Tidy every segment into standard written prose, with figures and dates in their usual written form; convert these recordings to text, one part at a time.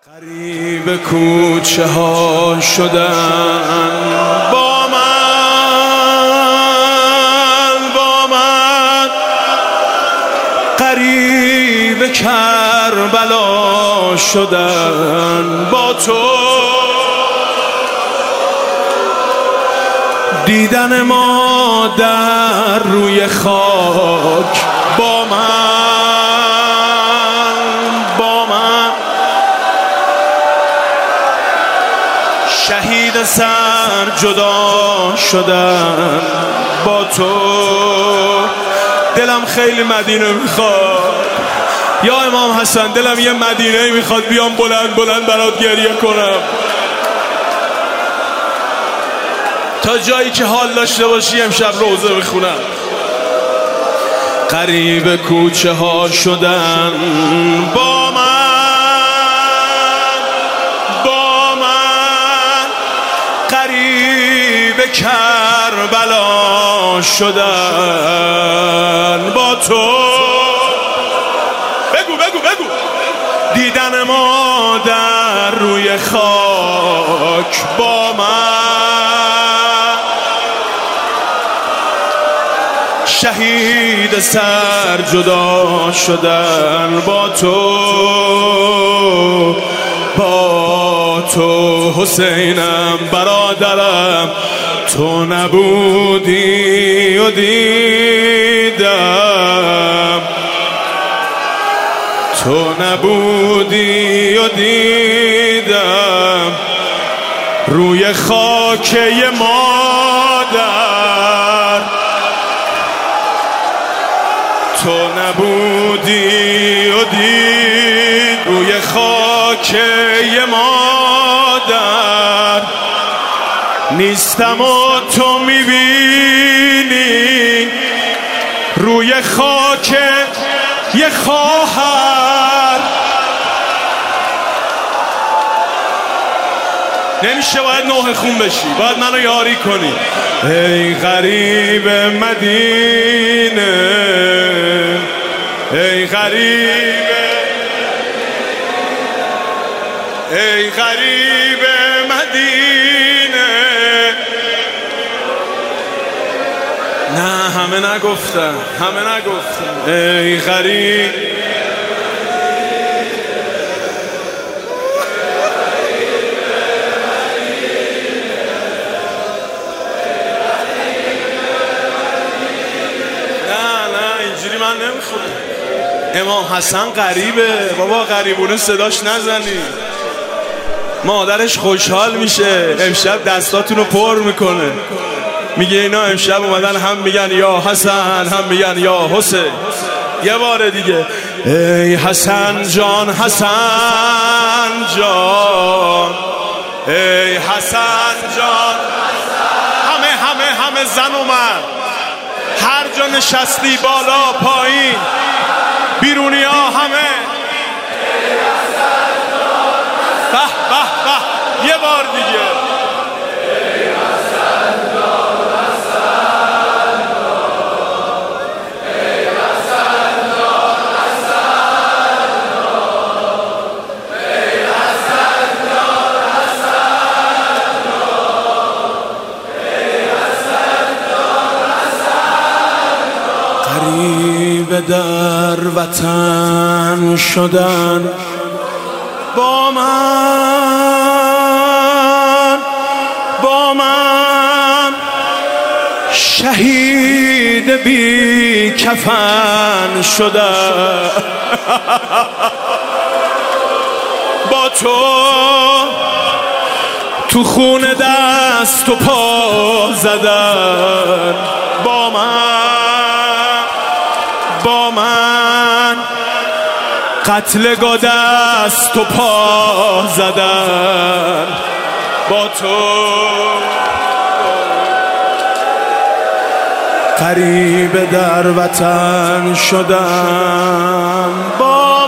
غریب کوچه ها شدن با من غریب کربلا شدن با تو دیدن ما در روی خاک با من شهید سر جدا شدن با تو. دلم خیلی مدینه میخواد یا امام حسن، دلم یه مدینه میخواد بیام بلند بلند برات گریه کنم تا جایی که حال داشته باشی امشب روزه بخونم. غریب کوچه ها شدن با من غریب کربلا شدن با تو. بگو دیدن ما در روی خاک با من شهید سر جدا شدن با تو حسینم برادرم، تو نبودی و دیدم، تو نبودی و دیدم روی خاک مادر، تو نبودی و دید روی خاک مادر نیستم و تو میبینی روی خاک یه خواهر. نمیشه، باید نوحه خون بشی، باید منو یاری کنی. ای غریب مدینه، ای غریب مدینه. نه همه نگفتن ای غریب من نمیخونم. امام حسن غریبه بابا، غریبونه صداش نزنی، مادرش خوشحال میشه، امشب دستاتونو پر میکنه، میگه اینا امشب اومدن هم میگن یا حسن هم میگن یا حسین. یه بار دیگه ای حسن جان، حسن جان، ای حسن جان. همه زن و مرد، هر جا نشستی، بالا پایین، بیرونی ها همه به یه بار دیگه غریب در وطن شدن با من شهید بی کفن شدن با تو خون دست و پا زدن با من قتلگاه دست و پا زدن با تو. غریب در وطن شدن با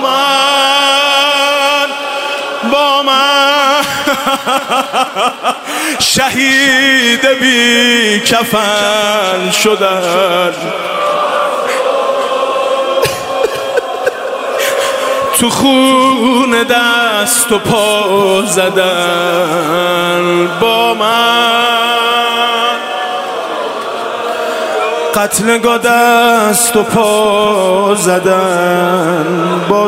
من شهید بی کفن شدن تو خون دست و پا زدن با من، قتلگاه دست و پا زدن با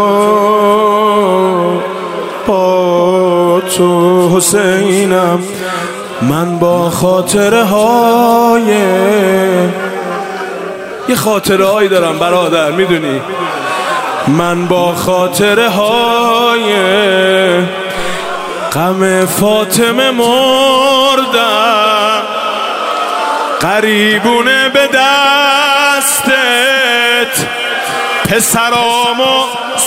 تو حسینم. من با خاطره های یه خاطره هایی دارم برادر، میدونی من با خاطره های غم فاطمه مردم، قریبونه به دستت پسرامو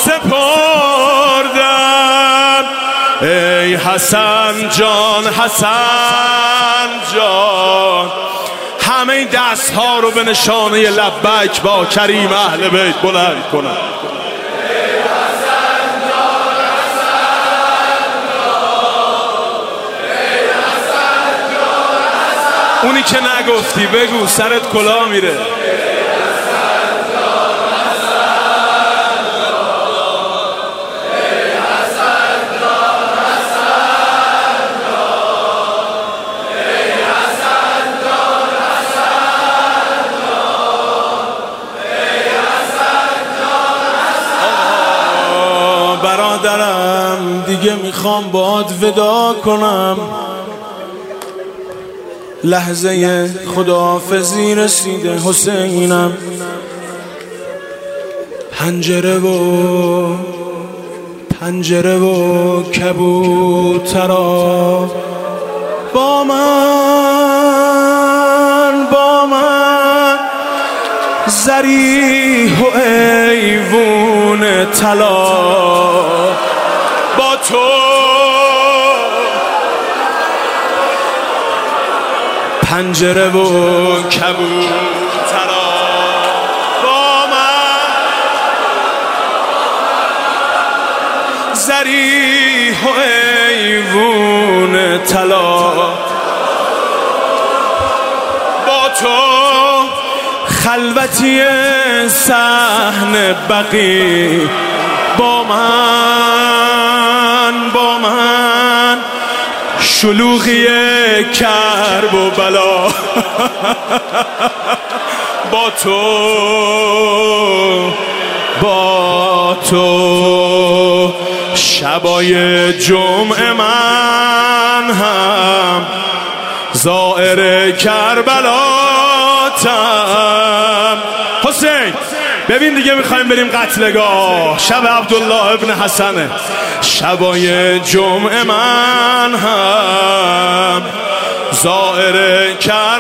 سپردم. ای حسن جان حسن جان، همه این دست ها رو به نشانه لبیک با کریم اهل بیت بلند کنم. اونی که نگفتی بگو، سرت کلا میره. برادرم دیگه میخوام باهات ودا کنم، لحظه خداحافظی رسیده حسینم. پنجره و کبوترا با من ذریح و ایوون طلا با تو، پنجره و کبوترا با من ذریح و ایوون طلا با تو، خلوتی صحن بقی با من شلوغی کرب و بلا با تو شبای جمعه من هم زائر کربلاتم. حسین ببین دیگه میخوایم بریم قتلگاه، شب عبدالله ابن حسنه. شبای جمعه من هم زائر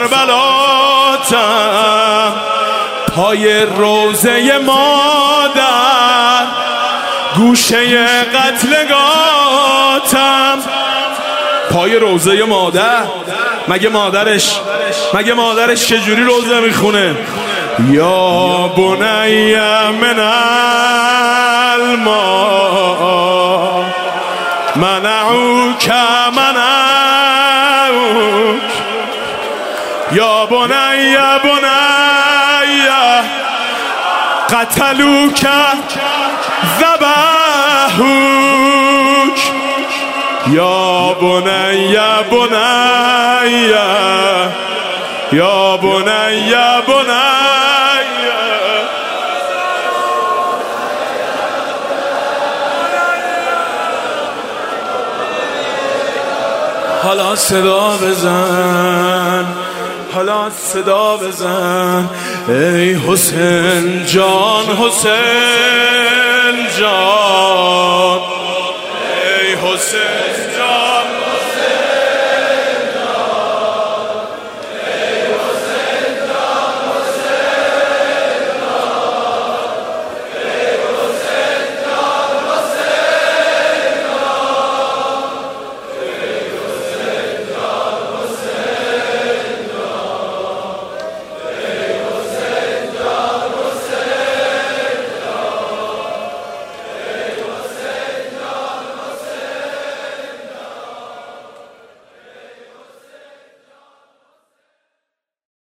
کربلاتم، پای روزه مادر گوشه قتلگاهتم. پای روزه مادر، مگه مادرش چجوری روزه میخونه؟ یا بنی من الماء منعوک یا بنی قتلوک ذبحوک یا بنی یا بنی حالا صدا بزن ای حسین جان